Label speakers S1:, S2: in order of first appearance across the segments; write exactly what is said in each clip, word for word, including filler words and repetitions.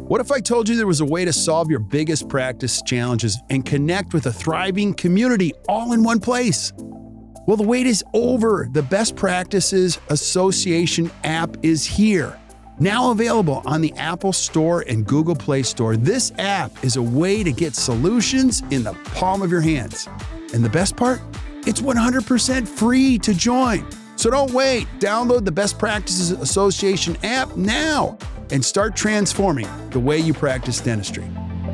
S1: What if I told you there was a way to solve your biggest practice challenges and connect with a thriving community all in one place? Well, the wait is over. The Best Practices Association app is here. Now available on the Apple Store and Google Play Store, this app is a way to get solutions in the palm of your hands. And the best part? It's one hundred percent free to join. So don't wait. Download the Best Practices Association app now and start transforming the way you practice dentistry.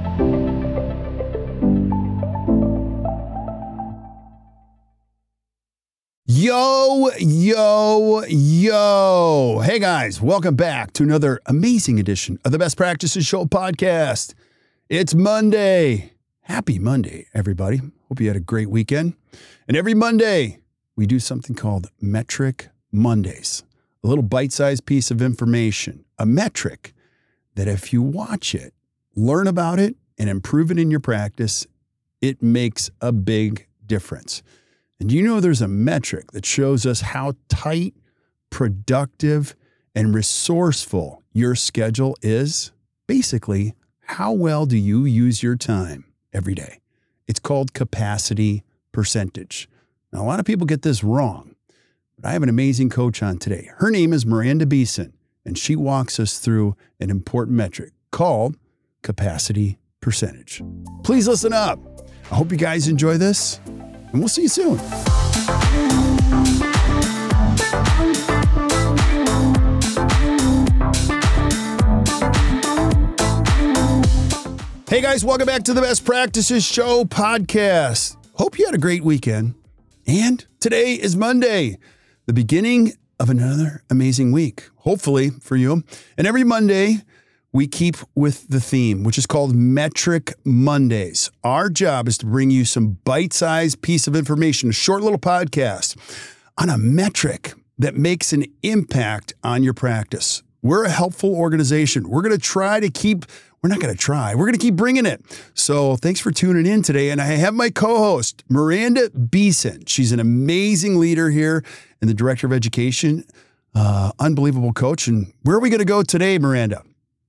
S1: Yo, yo, yo. Hey guys, welcome back to another amazing edition of the Best Practices Show podcast. It's Monday. Happy Monday, everybody. Hope you had a great weekend. And every Monday, we do something called Metric Mondays. A little bite-sized piece of information, a metric that if you watch it, learn about it, and improve it in your practice, it makes a big difference. And do you know there's a metric that shows us how tight, productive, and resourceful your schedule is? Basically, how well do you use your time every day? It's called capacity percentage. Now, a lot of people get this wrong, but I have an amazing coach on today. Her name is Miranda Beeson, and she walks us through an important metric called capacity percentage. Please listen up. I hope you guys enjoy this, and we'll see you soon. Hey guys, welcome back to the Best Practices Show podcast. Hope you had a great weekend. And today is Monday, the beginning of another amazing week, hopefully for you. And every Monday, we keep with the theme, which is called Metric Mondays. Our job is to bring you some bite-sized piece of information, a short little podcast on a metric that makes an impact on your practice. We're a helpful organization. We're going to try to keep, we're not going to try, we're going to keep bringing it. So thanks for tuning in today. And I have my co-host, Miranda Beeson. She's an amazing leader here and the director of education, uh, unbelievable coach. And where are we going to go today, Miranda?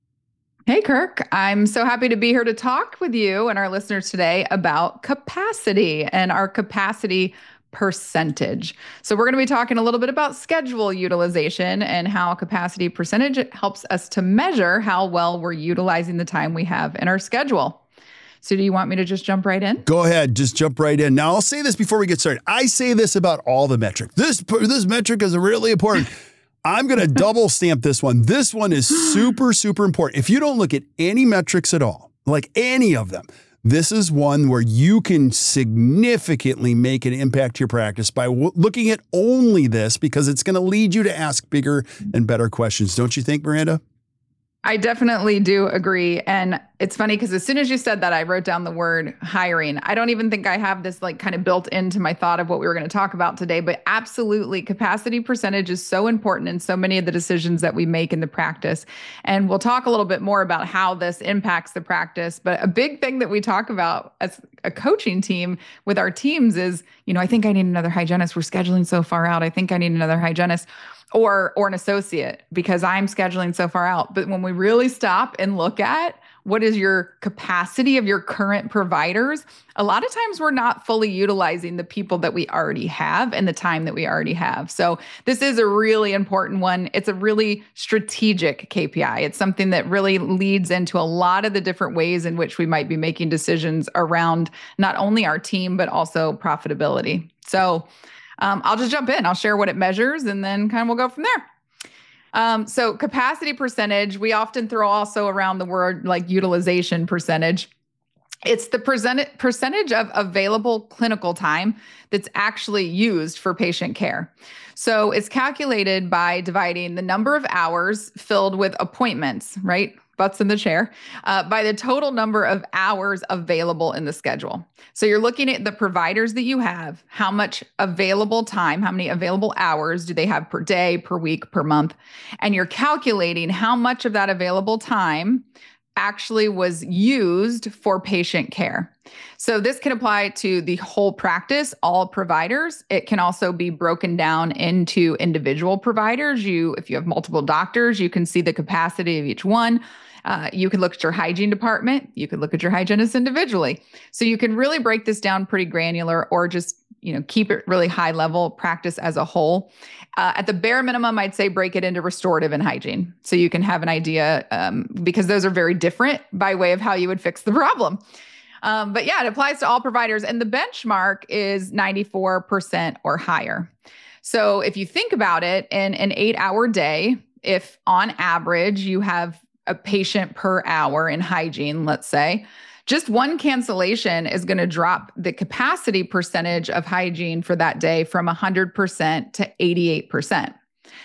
S2: Hey, Kirk. I'm so happy to be here to talk with you and our listeners today about capacity and our capacity percentage. So we're going to be talking a little bit about schedule utilization and how capacity percentage helps us to measure how well we're utilizing the time we have in our schedule. So do you want me to just jump right in?
S1: Go ahead. Just jump right in. Now, I'll say this before we get started. I say this about all the metrics. This, this metric is really important. I'm going to double stamp this one. This one is super, super important. If you don't look at any metrics at all, like any of them, this is one where you can significantly make an impact to your practice by w- looking at only this, because it's going to lead you to ask bigger and better questions. Don't you think, Miranda?
S2: I definitely do agree. And it's funny because as soon as you said that, I wrote down the word hiring. I don't even think I have this like kind of built into my thought of what we were going to talk about today, but absolutely capacity percentage is so important in so many of the decisions that we make in the practice. And we'll talk a little bit more about how this impacts the practice. But a big thing that we talk about as a coaching team with our teams is, you know, I think I need another hygienist. We're scheduling so far out. I think I need another hygienist. Or or an associate because I'm scheduling so far out. But when we really stop and look at what is your capacity of your current providers, a lot of times we're not fully utilizing the people that we already have and the time that we already have. So this is a really important one. It's a really strategic K P I. It's something that really leads into a lot of the different ways in which we might be making decisions around not only our team, but also profitability. So Um, I'll just jump in. I'll share what it measures and then kind of we'll go from there. Um, so capacity percentage, we often throw also around the word like utilization percentage. It's the percent- percentage of available clinical time that's actually used for patient care. So it's calculated by dividing the number of hours filled with appointments, right? Butts in the chair, uh, by the total number of hours available in the schedule. So you're looking at the providers that you have, how much available time, how many available hours do they have per day, per week, per month, and you're calculating how much of that available time actually was used for patient care. So this can apply to the whole practice, all providers. It can also be broken down into individual providers. You, if you have multiple doctors, you can see the capacity of each one. Uh, you can look at your hygiene department. You could look at your hygienist individually. So you can really break this down pretty granular, or just, you know, keep it really high level practice as a whole. Uh, at the bare minimum, I'd say break it into restorative and hygiene. So you can have an idea, um, because those are very different by way of how you would fix the problem. Um, but yeah, it applies to all providers. And the benchmark is ninety-four percent or higher. So if you think about it, in an eight hour day, if on average you have a patient per hour in hygiene, let's say, just one cancellation is going to drop the capacity percentage of hygiene for that day from one hundred percent to eighty-eight percent.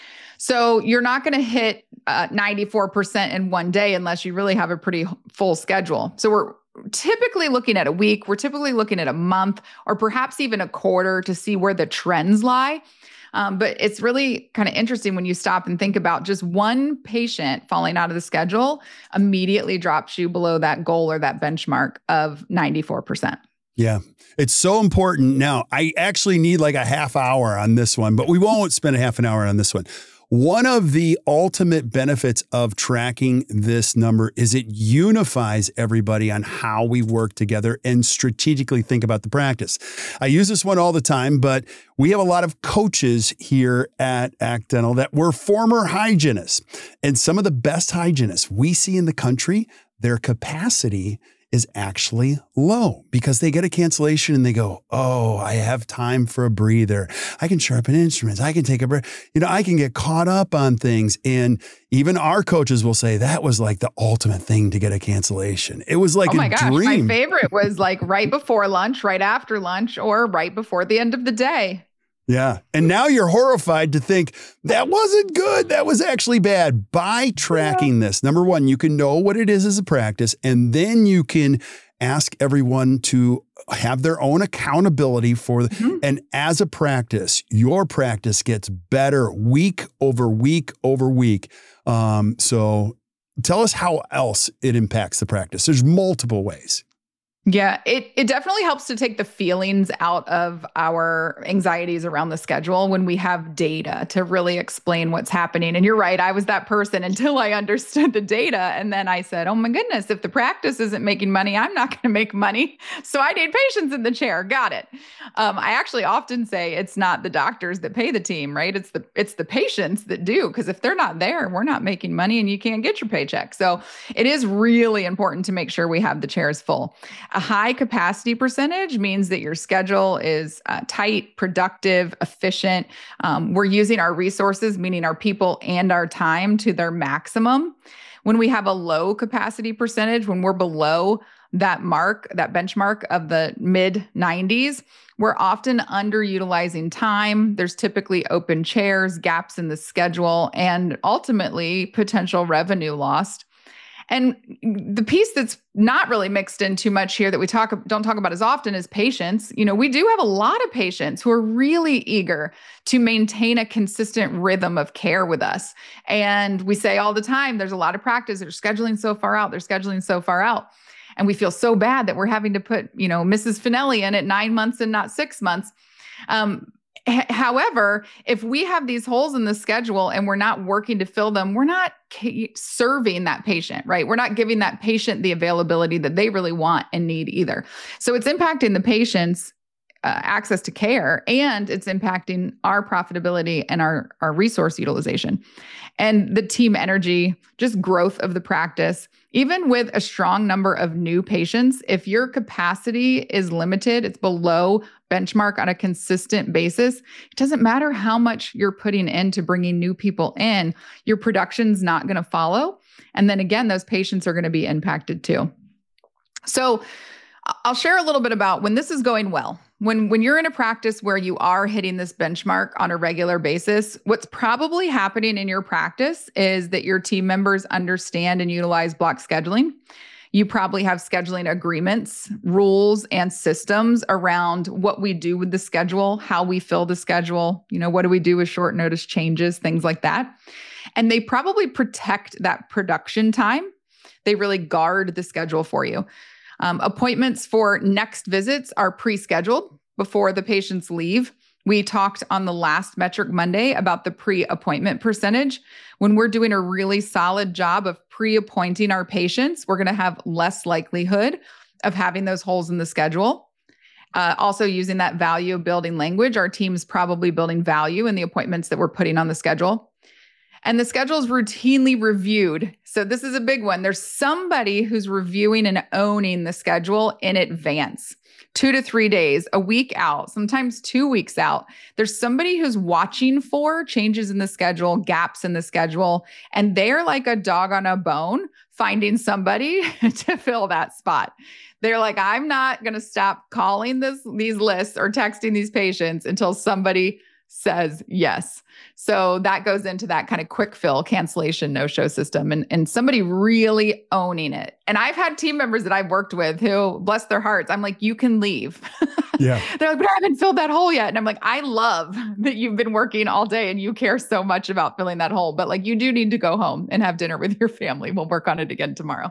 S2: So you're not going to hit uh, ninety-four percent in one day unless you really have a pretty full schedule. So we're typically looking at a week, we're typically looking at a month, or perhaps even a quarter to see where the trends lie. Um, but it's really kind of interesting when you stop and think about just one patient falling out of the schedule immediately drops you below that goal or that benchmark of ninety-four percent.
S1: Yeah, it's so important. Now, I actually need like a half hour on this one, but we won't spend a half an hour on this one. One of the ultimate benefits of tracking this number is it unifies everybody on how we work together and strategically think about the practice. I use this one all the time, but we have a lot of coaches here at Act Dental that were former hygienists. And some of the best hygienists we see in the country, their capacity is actually low because they get a cancellation and they go, oh, I have time for a breather. I can sharpen instruments. I can take a breath. You know, I can get caught up on things. And even our coaches will say that was like the ultimate thing to get a cancellation. It was like
S2: oh my
S1: a
S2: gosh,
S1: dream.
S2: My favorite was like right before lunch, right after lunch, or right before the end of the day.
S1: Yeah. And now you're horrified to think that wasn't good. That was actually bad. By tracking yeah. this, number one, you can know what it is as a practice, and then you can ask everyone to have their own accountability for the, mm-hmm. and as a practice, your practice gets better week over week over week. Um, so tell us how else it impacts the practice. There's multiple ways.
S2: Yeah, it it definitely helps to take the feelings out of our anxieties around the schedule when we have data to really explain what's happening. And you're right, I was that person until I understood the data. And then I said, oh my goodness, if the practice isn't making money, I'm not going to make money. So I need patients in the chair. Got it. Um, I actually often say it's not the doctors that pay the team, right? It's the it's the patients that do. Because if they're not there, we're not making money and you can't get your paycheck. So it is really important to make sure we have the chairs full. A high capacity percentage means that your schedule is uh, tight, productive, efficient. Um, we're using our resources, meaning our people and our time, to their maximum. When we have a low capacity percentage, when we're below that mark, that benchmark of the mid nineties, we're often underutilizing time. There's typically open chairs, gaps in the schedule, and ultimately potential revenue lost. And the piece that's not really mixed in too much here that we talk don't talk about as often is patients. You know, we do have a lot of patients who are really eager to maintain a consistent rhythm of care with us. And we say all the time, there's a lot of practice. They're scheduling so far out. They're scheduling so far out. And we feel so bad that we're having to put, you know, Missus Finelli in at nine months and not six months. Um, However, if we have these holes in the schedule and we're not working to fill them, we're not serving that patient, right? We're not giving that patient the availability that they really want and need either. So it's impacting the patient's uh, access to care, and it's impacting our profitability and our, our resource utilization and the team energy, just growth of the practice. Even with a strong number of new patients, if your capacity is limited, it's below benchmark on a consistent basis, it doesn't matter how much you're putting into bringing new people in, your production's not going to follow. And then again, those patients are going to be impacted too. So I'll share a little bit about when this is going well. When, when you're in a practice where you are hitting this benchmark on a regular basis, what's probably happening in your practice is that your team members understand and utilize block scheduling. You probably have scheduling agreements, rules, and systems around what we do with the schedule, how we fill the schedule, you know, what do we do with short notice changes, things like that. And they probably protect that production time. They really guard the schedule for you. Um, appointments for next visits are pre-scheduled before the patients leave. We talked on the last Metric Monday about the pre-appointment percentage. When we're doing a really solid job of pre-appointing our patients, we're going to have less likelihood of having those holes in the schedule. Uh, also using that value building language, our team's probably building value in the appointments that we're putting on the schedule. And the schedule is routinely reviewed. So this is a big one. There's somebody who's reviewing and owning the schedule in advance. Two to three days, a week out, sometimes two weeks out. There's somebody who's watching for changes in the schedule, gaps in the schedule, and they're like a dog on a bone finding somebody to fill that spot. They're like, I'm not going to stop calling this, these lists or texting these patients until somebody says yes. So that goes into that kind of quick fill cancellation no-show system and, and somebody really owning it. And I've had team members that I've worked with who, bless their hearts, I'm like, you can leave.
S1: Yeah.
S2: They're like, but I haven't filled that hole yet. And I'm like, I love that you've been working all day and you care so much about filling that hole, but like you do need to go home and have dinner with your family. We'll work on it again tomorrow.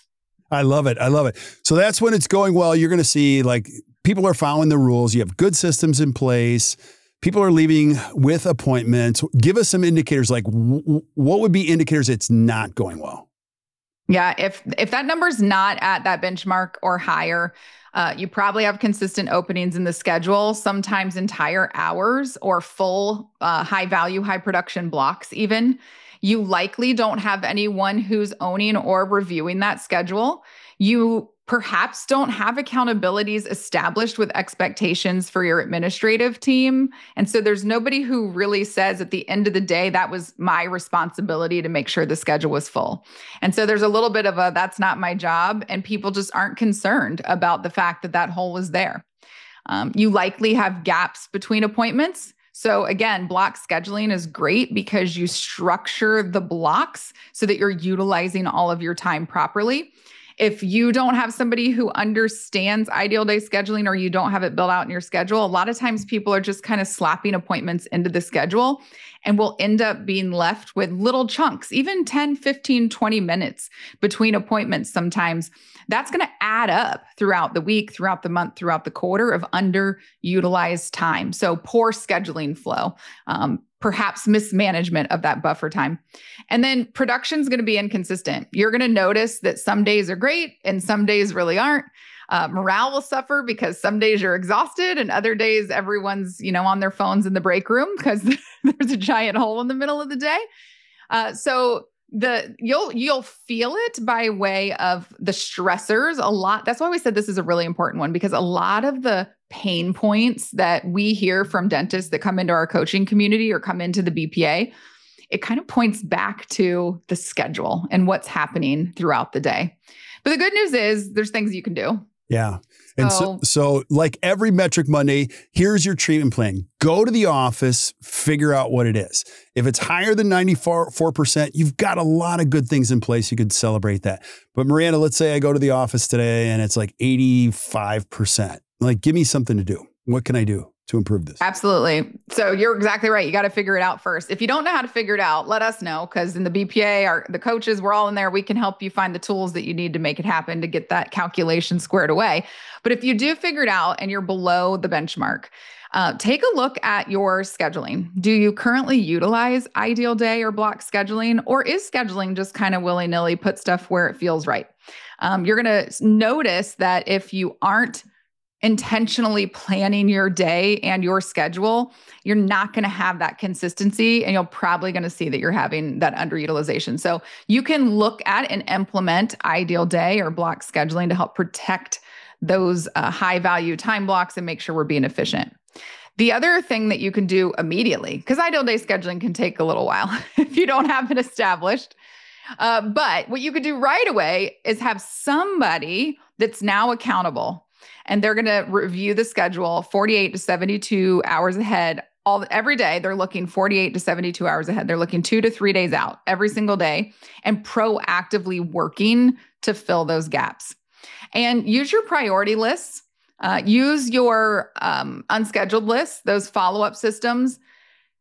S1: I love it. I love it. So that's when it's going well. You're going to see like people are following the rules. You have good systems in place. People are leaving with appointments. Give us some indicators, like w- what would be indicators it's not going well?
S2: Yeah, if if that number's not at that benchmark or higher, uh, you probably have consistent openings in the schedule, sometimes entire hours or full uh, high value, high production blocks even. You likely don't have anyone who's owning or reviewing that schedule. You perhaps don't have accountabilities established with expectations for your administrative team. And so there's nobody who really says at the end of the day, that was my responsibility to make sure the schedule was full. And so there's a little bit of a, that's not my job. And people just aren't concerned about the fact that that hole was there. Um, you likely have gaps between appointments. So again, block scheduling is great because you structure the blocks so that you're utilizing all of your time properly. If you don't have somebody who understands ideal day scheduling or you don't have it built out in your schedule, a lot of times people are just kind of slapping appointments into the schedule and will end up being left with little chunks, even ten, fifteen, twenty minutes between appointments sometimes. That's going to add up throughout the week, throughout the month, throughout the quarter of underutilized time. So poor scheduling flow. Um, perhaps mismanagement of that buffer time. And then production is going to be inconsistent. You're going to notice that some days are great and some days really aren't. Uh, morale will suffer because some days you're exhausted and other days everyone's, you know, on their phones in the break room because there's a giant hole in the middle of the day. Uh, so the you'll you'll feel it by way of the stressors a lot. That's why we said this is a really important one, because a lot of the pain points that we hear from dentists that come into our coaching community or come into the B P A, it kind of points back to the schedule and what's happening throughout the day. But the good news is there's things you can do.
S1: Yeah. And so, so like every Metric Monday, here's your treatment plan. Go to the office, figure out what it is. If it's higher than ninety-four percent, you've got a lot of good things in place. You could celebrate that. But Miranda, let's say I go to the office today and it's like eighty-five percent. Like, give me something to do. What can I do to improve this?
S2: Absolutely. So you're exactly right. You got to figure it out first. If you don't know how to figure it out, let us know, because in the B P A, our, the coaches, we're all in there. We can help you find the tools that you need to make it happen to get that calculation squared away. But if you do figure it out and you're below the benchmark, uh, take a look at your scheduling. Do you currently utilize ideal day or block scheduling, or is scheduling just kind of willy-nilly, put stuff where it feels right? Um, you're going to notice that if you aren't intentionally planning your day and your schedule, you're not going to have that consistency, and you're probably going to see that you're having that underutilization. So you can look at and implement ideal day or block scheduling to help protect those uh, high value time blocks and make sure we're being efficient. The other thing that you can do immediately, because ideal day scheduling can take a little while if you don't have it established. Uh, but what you could do right away is have somebody that's now accountable. And they're going to review the schedule forty-eight to seventy-two hours ahead. All every day, they're looking forty-eight to seventy-two hours ahead. They're looking two to three days out every single day and proactively working to fill those gaps. And use your priority lists. Uh, use your um, unscheduled lists, those follow-up systems.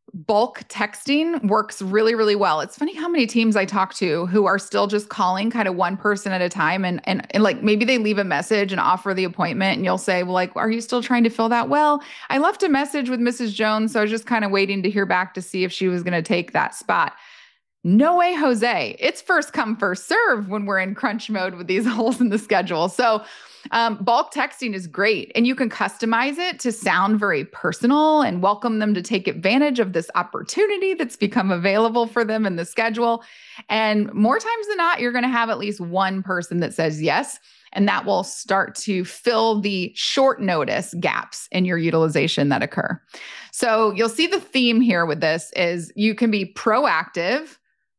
S2: bulk texting works really, really well. It's funny how many teams I talk to who are still just calling kind of one person at a time. And, and, and like, maybe they leave a message and offer the appointment and you'll say, well, like, are you still trying to fill that? Well, I left a message with Missus Jones. So I was just kind of waiting to hear back to see if she was going to take that spot. No way, Jose. It's first come, first serve when we're in crunch mode with these holes in the schedule. So Um, bulk texting is great, and you can customize it to sound very personal and welcome them to take advantage of this opportunity that's become available for them in the schedule. And more times than not, you're going to have at least one person that says yes, and that will start to fill the short notice gaps in your utilization that occur. So you'll see the theme here with this is you can be proactive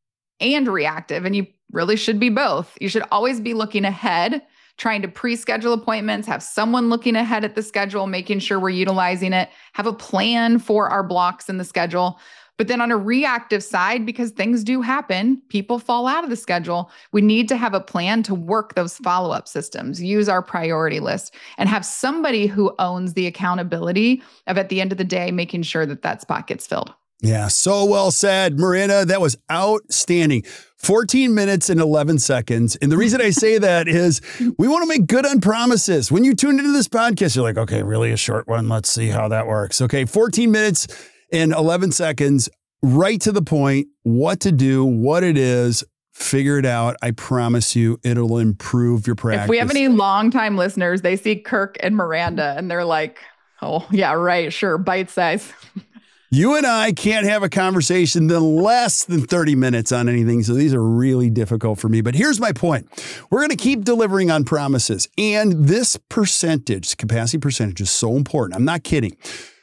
S2: and reactive, and you really should be both. You should always be looking ahead, trying to pre-schedule appointments, have someone looking ahead at the schedule, making sure we're utilizing it, have a plan for our blocks in the schedule. But then on a reactive side, because things do happen, people fall out of the schedule, we need to have a plan to work those follow-up systems, use our priority list, and have somebody who owns the accountability of, at the end of the day, making sure that that spot gets filled.
S1: Yeah, so well said, Miranda. That was outstanding. fourteen minutes and eleven seconds. And the reason I say that is we want to make good on promises. When you tune into this podcast, you're like, okay, really a short one. Let's see how that works. Okay, fourteen minutes and eleven seconds, right to the point, what to do, what it is. Figure it out. I promise you it'll improve your practice.
S2: If we have any longtime listeners, they see Kirk and Miranda and they're like, oh, yeah, right, sure, bite size.
S1: You and I can't have a conversation in less than thirty minutes on anything. So these are really difficult for me. But here's my point. We're going to keep delivering on promises. And this percentage, capacity percentage, is so important. I'm not kidding.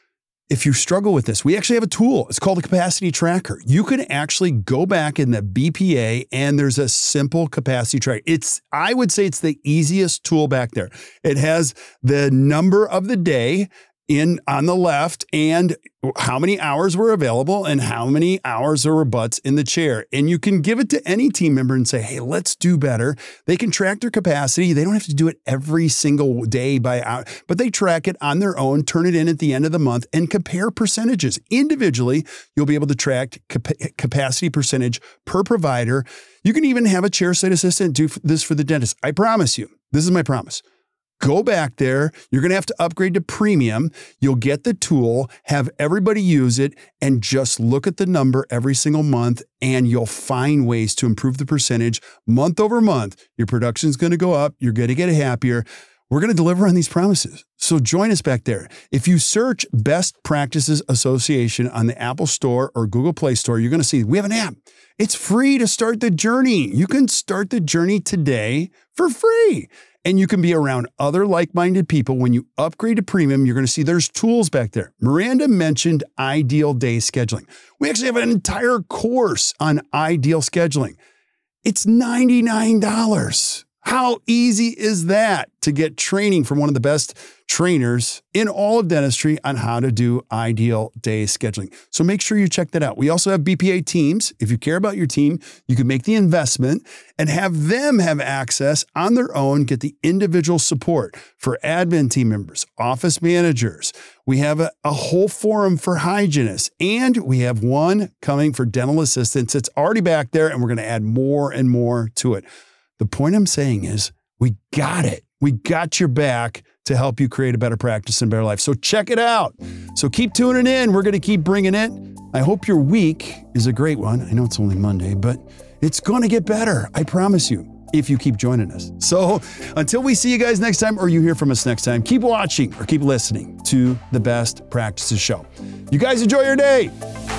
S1: If you struggle with this, we actually have a tool. It's called the Capacity Tracker. You can actually go back in the B P A and there's a simple capacity tracker. It's, I would say it's the easiest tool back there. It has the number of the day in on the left and how many hours were available and how many hours there were butts in the chair. And you can give it to any team member and say, hey, let's do better. They can track their capacity. They don't have to do it every single day by hour, but they track it on their own, turn it in at the end of the month and compare percentages. Individually, you'll be able to track cap- capacity percentage per provider. You can even have a chairside assistant do this for the dentist. I promise you, this is my promise. Go back there. You're going to have to upgrade to premium. You'll get the tool, have everybody use it, and just look at the number every single month, and you'll find ways to improve the percentage month over month. Your production's going to go up. You're going to get happier. We're going to deliver on these promises. So join us back there. If you search Best Practices Association on the Apple Store or Google Play Store, you're going to see we have an app. It's free to start the journey. You can start the journey today for free. And you can be around other like-minded people. When you upgrade to premium, you're going to see there's tools back there. Miranda mentioned ideal day scheduling. We actually have an entire course on ideal scheduling. It's ninety-nine dollars. How easy is that to get training from one of the best trainers in all of dentistry on how to do ideal day scheduling? So make sure you check that out. We also have B P A teams. If you care about your team, you can make the investment and have them have access on their own, get the individual support for admin team members, office managers. We have a, a whole forum for hygienists, and we have one coming for dental assistants. It's already back there, and we're going to add more and more to it. The point I'm saying is we got it. We got your back to help you create a better practice and better life. So check it out. So keep tuning in. We're going to keep bringing it. I hope your week is a great one. I know it's only Monday, but it's going to get better. I promise you, if you keep joining us. So until we see you guys next time, or you hear from us next time, keep watching or keep listening to the Best Practices Show. You guys enjoy your day.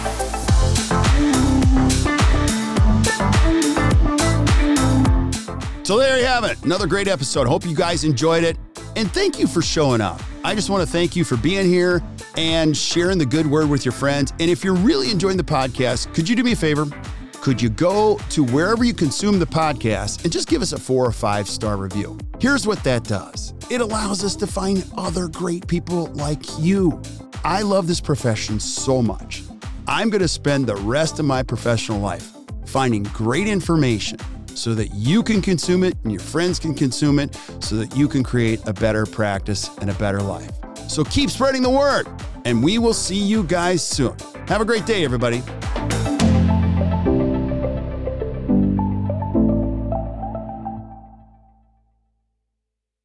S1: So there you have it. Another great episode. Hope you guys enjoyed it. And thank you for showing up. I just want to thank you for being here and sharing the good word with your friends. And if you're really enjoying the podcast, could you do me a favor? Could you go to wherever you consume the podcast and just give us a four or five star review? Here's what that does. It allows us to find other great people like you. I love this profession so much. I'm going to spend the rest of my professional life finding great information so that you can consume it and your friends can consume it so that you can create a better practice and a better life. So keep spreading the word, and we will see you guys soon. Have a great day, everybody.